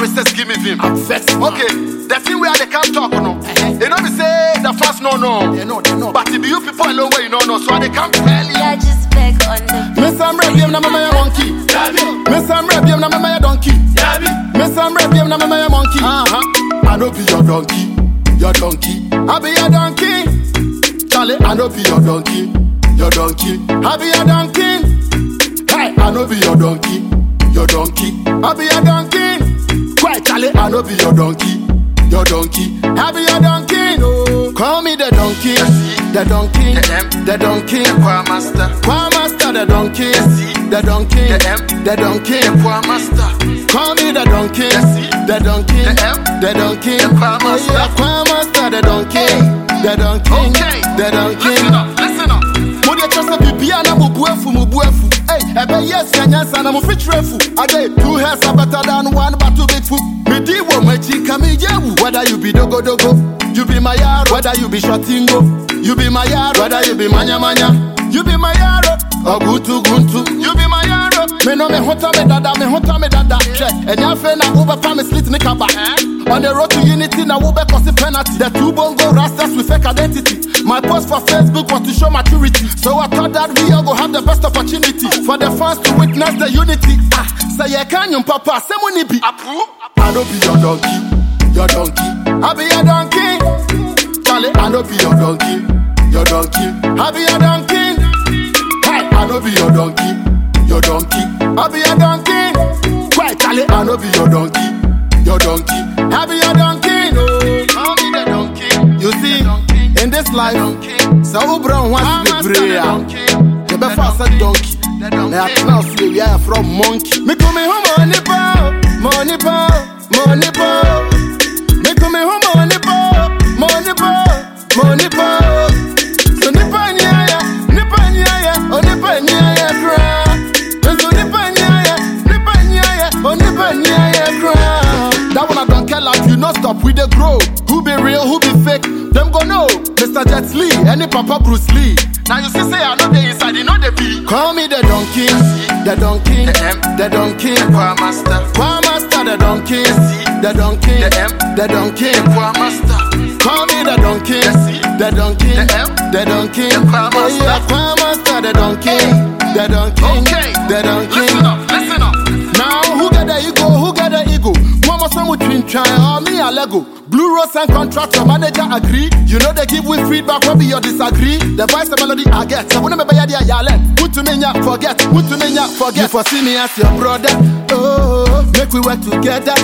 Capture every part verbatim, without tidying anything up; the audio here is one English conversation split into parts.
recess give me vim. I'm vexed. Okay, the thing where they can't talk, no. They know me say the first no no. They know, they know. But if you people alone where you know no, so they can't tell you. Yeah, just back on the Miss I'm ready, I'm not my monkey. Miss I'm ready, I'm not my donkey. Miss I'm ready, I'm not my monkey. Uh-huh. I know be your donkey, your donkey. I be your donkey. Charlie, I know be your donkey, your donkey. I be your donkey. Hey, I know be your donkey, your donkey. I be your donkey. Quite Charlie, I know be your donkey, your donkey. I be your donkey. No, call me the donkey, the donkey, The M, the donkey. the choir master, Choir master, the donkey, the donkey, the M, the donkey. the choir master, Call me the donkey, the donkey, the M, the donkey, the choir master. yeah, choir master, the donkey, the donkey, Okay, the donkey. listen up, listen up. Mo de trust bibi ana mo buefu mo buefu. Hey, ebe yes nyansa na mo fitrefu. Ade two hairs are better than one but two big foot. Me di wo machi kami jewu. Whether you be dogo dogo, you be my yaro. Whether you be shotingo, you be my yaro. Whether you be manya manya, you be my yaro. Ogutu guntu, you be my yaro. Me no me hota me dada, me hota me dada. Che, enya fe na uba pa me slit ni kaba. On the road to unity na ube cause penalty. The two bongo rastas with fake identity. My post for Facebook was to show maturity. So I thought that we all go have the best opportunity for the fans to witness the unity. Ah, say you can you papa, say money be. Apu, I don't be your donkey, your donkey. I be your donkey. Charlie, I don't be your donkey, your donkey. I be your donkey. Hey, I don't be your donkey, your donkey. I be your donkey. Quite Charlie, I don't be your donkey, your donkey. I be your donkey. No, call me the donkey. you see, in this life, so brown wants to be prayer. You better fast a donkey. Now I can see we are from monkey. Me come home money pow, money pow, money pow. Me come home money pow, money pow, money pow. So nipa nyaya, nipa nyaya, oh nipa nyaya cry. So nipa nyaya, nipa nyaya, oh nipa nyaya cry. That one I don't care like you not stop with the grow. Who be real, who be fake? Them go know. Mister Jet Li, any Papa Bruce Lee. Now you see say I know the inside, you know the beat. Call me the donkey, the donkey, The M, the donkey, the choir master, choir master, the donkey, the donkey, the M, the donkey. the choir master, Call me the donkey, the donkey, the M, the donkey, the choir oh yeah, master. choir master, the donkey, the donkey, Okay, the donkey. listen up, listen up. Now who get the ego? Who get the ego? Mama some with twin try or me a Lego. Blue Rose and contractor manager agree. You know they give we feedback when you disagree. The voice the melody I get. So when me be ya yalen. Put to me ya forget. Put to me ya forget. You foresee me as your brother. Oh, make we work together.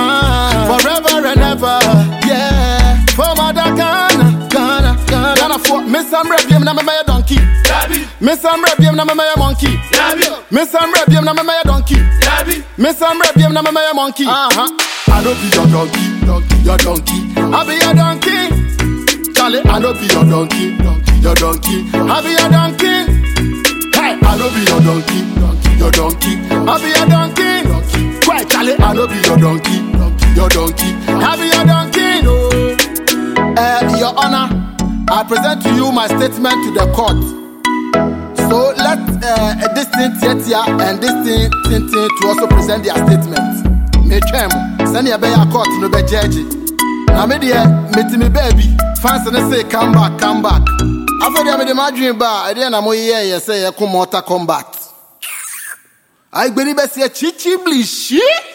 Ah, forever and ever. Yeah. For mother Ghana, Ghana, Ghana. Ghana for Miss I'm ready. I'm not my donkey. Miss I'm ready. I'm not my monkey. Miss I'm ready. I'm not my donkey. Miss I'm ready. I'm not my monkey. Uh huh. I don't be your donkey, donkey, your donkey. I be your donkey. Charlie, I don't be your donkey, donkey, your donkey. I be your donkey. Hey, I don't be your donkey, donkey, your donkey. I be your donkey, donkey. Quite Charlie, I don't be your donkey, donkey, your donkey. I be your donkey. No, uh, Your Honor, I present to you my statement to the court. So let uh, this thing here and this thing, thing, thing to also present their statement. Me twem, send your bay a court no be judge. Now me there, meet me baby. Fans and say come back, come back. After them me my dream bar, then I'm here, you say you come out combat. I believe I say chichi blishi.